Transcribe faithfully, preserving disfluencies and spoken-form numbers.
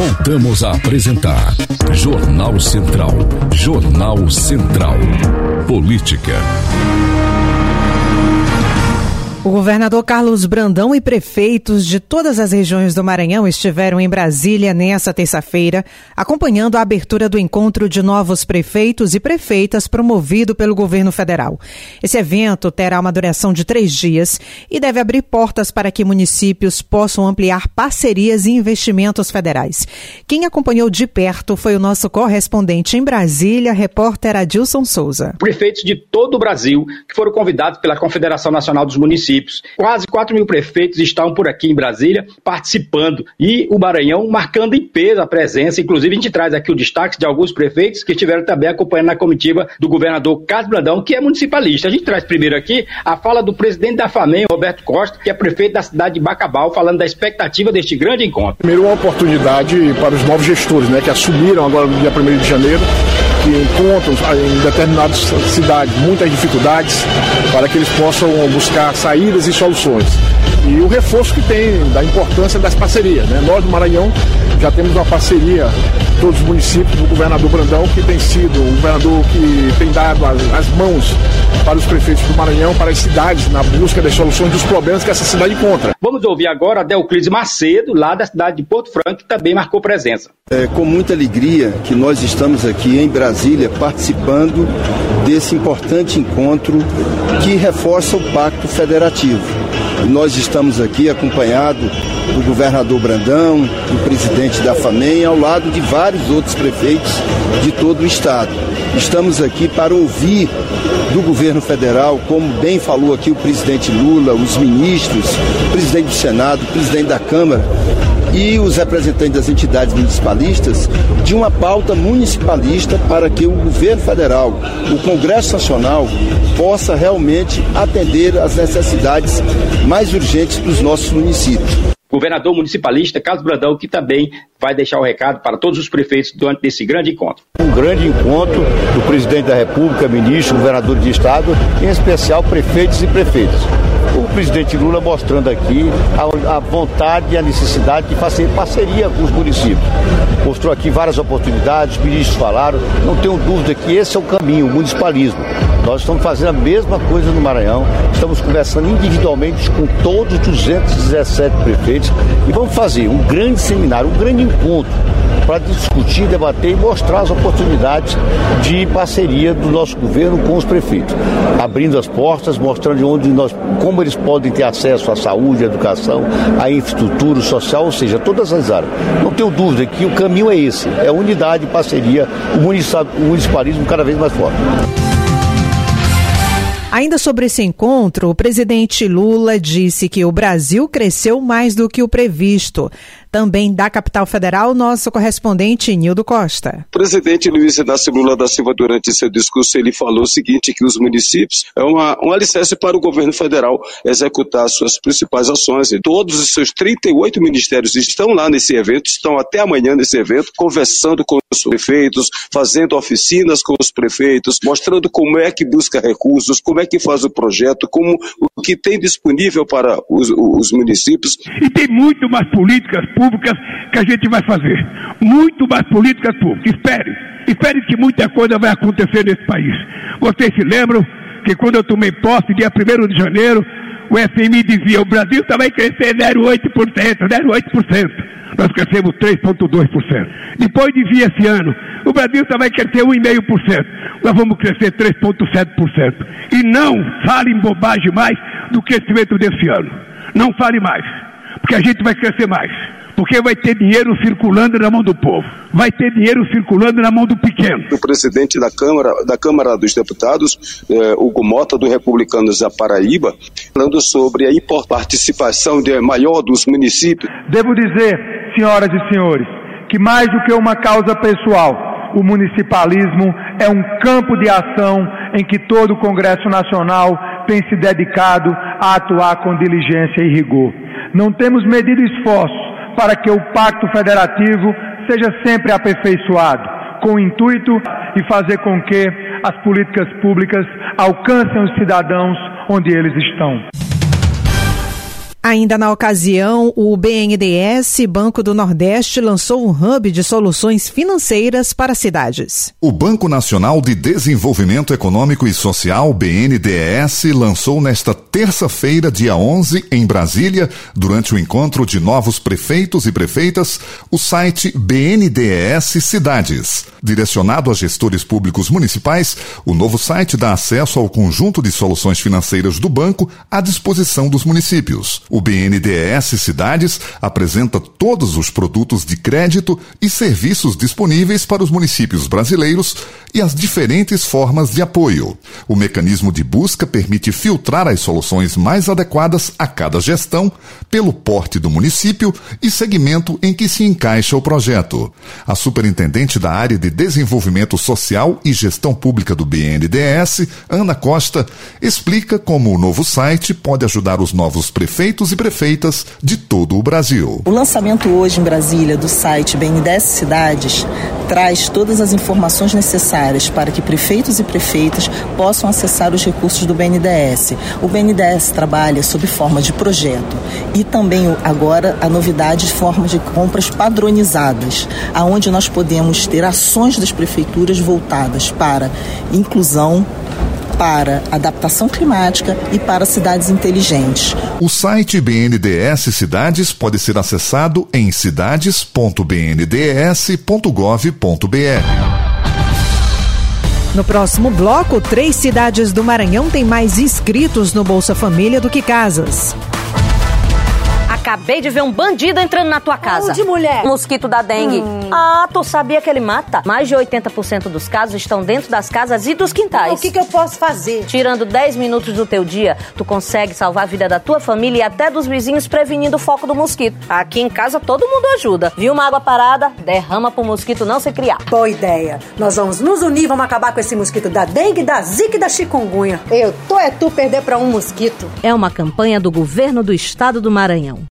Voltamos a apresentar Jornal Central. Jornal Central. Política. O governador Carlos Brandão e prefeitos de todas as regiões do Maranhão estiveram em Brasília nesta terça-feira, acompanhando a abertura do encontro de novos prefeitos e prefeitas promovido pelo governo federal. Esse evento terá uma duração de três dias e deve abrir portas para que municípios possam ampliar parcerias e investimentos federais. Quem acompanhou de perto foi o nosso correspondente em Brasília, repórter Adilson Souza. Prefeitos de todo o Brasil que foram convidados pela Confederação Nacional dos Municípios. Quase quatro mil prefeitos estão por aqui em Brasília participando e o Maranhão marcando em peso a presença. Inclusive, a gente traz aqui o destaque de alguns prefeitos que estiveram também acompanhando a comitiva do governador Carlos Brandão, que é municipalista. A gente traz primeiro aqui a fala do presidente da FAMEM, Roberto Costa, que é prefeito da cidade de Bacabal, falando da expectativa deste grande encontro. Primeiro, uma oportunidade para os novos gestores, né, que assumiram agora no dia primeiro de janeiro, que encontram em determinadas cidades muitas dificuldades para que eles possam buscar saídas e soluções. E o reforço que tem da importância das parcerias, né? Nós do Maranhão já temos uma parceria, todos os municípios, do governador Brandão, que tem sido o governador que tem dado as, as mãos para os prefeitos do Maranhão, para as cidades, na busca das soluções dos problemas que essa cidade encontra. Vamos ouvir agora a Deoclides Macedo, lá da cidade de Porto Franco, que também marcou presença. É com muita alegria que nós estamos aqui em Brasília participando desse importante encontro que reforça o Pacto Federativo. Nós estamos aqui acompanhados do governador Brandão, do presidente da FAMEM, ao lado de vários outros prefeitos de todo o estado. Estamos aqui para ouvir do governo federal, como bem falou aqui o presidente Lula, os ministros, o presidente do Senado, o presidente da Câmara e os representantes das entidades municipalistas, de uma pauta municipalista para que o governo federal, o Congresso Nacional, possa realmente atender às necessidades mais urgentes dos nossos municípios. Governador municipalista Carlos Brandão, que também vai deixar o recado para todos os prefeitos durante esse grande encontro. Um grande encontro do presidente da República, ministro, governador de estado, em especial prefeitos e prefeitas. O presidente Lula mostrando aqui a, a vontade e a necessidade de fazer parceria com os municípios. Mostrou aqui várias oportunidades, os ministros falaram, não tenho dúvida que esse é o caminho, o municipalismo. Nós estamos fazendo a mesma coisa no Maranhão, estamos conversando individualmente com todos os duzentos e dezessete prefeitos e vamos fazer um grande seminário, um grande encontro para discutir, debater e mostrar as oportunidades de parceria do nosso governo com os prefeitos, abrindo as portas, mostrando onde nós, como eles podem ter acesso à saúde, à educação, à infraestrutura social, ou seja, todas as áreas. Não tenho dúvida que o caminho é esse, é unidade, parceria, o municipalismo cada vez mais forte. Ainda sobre esse encontro, o presidente Lula disse que o Brasil cresceu mais do que o previsto. Também da capital federal, nosso correspondente Nildo Costa. O presidente Luiz Inácio Lula da Silva, durante seu discurso, ele falou o seguinte, que os municípios é uma, um alicerce para o governo federal executar suas principais ações. E todos os seus trinta e oito ministérios estão lá nesse evento, estão até amanhã nesse evento, conversando com os prefeitos, fazendo oficinas com os prefeitos, mostrando como é que busca recursos, como é que faz o projeto, como o que tem disponível para os, os municípios. E tem muito mais políticas públicas que a gente vai fazer. Muito mais políticas públicas. Espere. Espere que muita coisa vai acontecer nesse país. Vocês se lembram que quando eu tomei posse, dia primeiro de janeiro, o F M I dizia, o Brasil só vai crescer zero vírgula oito por cento, zero vírgula oito por cento. Nós crescemos três vírgula dois por cento. Depois dizia esse ano, o Brasil só vai crescer um vírgula cinco por cento. Nós vamos crescer três vírgula sete por cento. E não falem bobagem mais do crescimento desse ano. Não fale mais, porque a gente vai crescer mais. Porque vai ter dinheiro circulando na mão do povo. Vai ter dinheiro circulando na mão do pequeno. O presidente da Câmara, da Câmara dos Deputados, eh, Hugo Mota, do Republicanos da Paraíba, falando sobre a participação de, maior dos municípios. Devo dizer, senhoras e senhores, que mais do que uma causa pessoal, o municipalismo é um campo de ação em que todo o Congresso Nacional tem se dedicado a atuar com diligência e rigor. Não temos medido esforços para que o Pacto Federativo seja sempre aperfeiçoado, com o intuito de fazer com que as políticas públicas alcancem os cidadãos onde eles estão. Ainda na ocasião, o B N D E S, Banco do Nordeste, lançou um hub de soluções financeiras para cidades. O Banco Nacional de Desenvolvimento Econômico e Social, B N D E S, lançou nesta terça-feira, dia onze, em Brasília, durante o encontro de novos prefeitos e prefeitas, o site B N D E S Cidades. Direcionado a gestores públicos municipais, o novo site dá acesso ao conjunto de soluções financeiras do banco à disposição dos municípios. O B N D E S Cidades apresenta todos os produtos de crédito e serviços disponíveis para os municípios brasileiros e as diferentes formas de apoio. O mecanismo de busca permite filtrar as soluções mais adequadas a cada gestão pelo porte do município e segmento em que se encaixa o projeto. A superintendente da área de Desenvolvimento Social e Gestão Pública do B N D E S, Ana Costa, explica como o novo site pode ajudar os novos prefeitos e prefeitas de todo o Brasil. O lançamento hoje em Brasília do site B N D E S Cidades traz todas as informações necessárias para que prefeitos e prefeitas possam acessar os recursos do B N D E S. O B N D E S trabalha sob forma de projeto e também agora a novidade de forma de compras padronizadas, aonde nós podemos ter ações das prefeituras voltadas para inclusão, para adaptação climática e para cidades inteligentes. O site B N D E S Cidades pode ser acessado em cidades ponto b n d e s ponto gov ponto b r. No próximo bloco, três cidades do Maranhão têm mais inscritos no Bolsa Família do que casas. Acabei de ver um bandido entrando na tua casa. De mulher? Mosquito da dengue. Hum. Ah, tu sabia que ele mata? Mais de oitenta por cento dos casos estão dentro das casas e dos quintais. O que, que eu posso fazer? Tirando dez minutos do teu dia, tu consegue salvar a vida da tua família e até dos vizinhos, prevenindo o foco do mosquito. Aqui em casa todo mundo ajuda. Viu uma água parada? Derrama pro mosquito não se criar. Boa ideia. Nós vamos nos unir, vamos acabar com esse mosquito da dengue, da zika e da chikungunya. Eu tô é tu perder pra um mosquito. É uma campanha do governo do estado do Maranhão.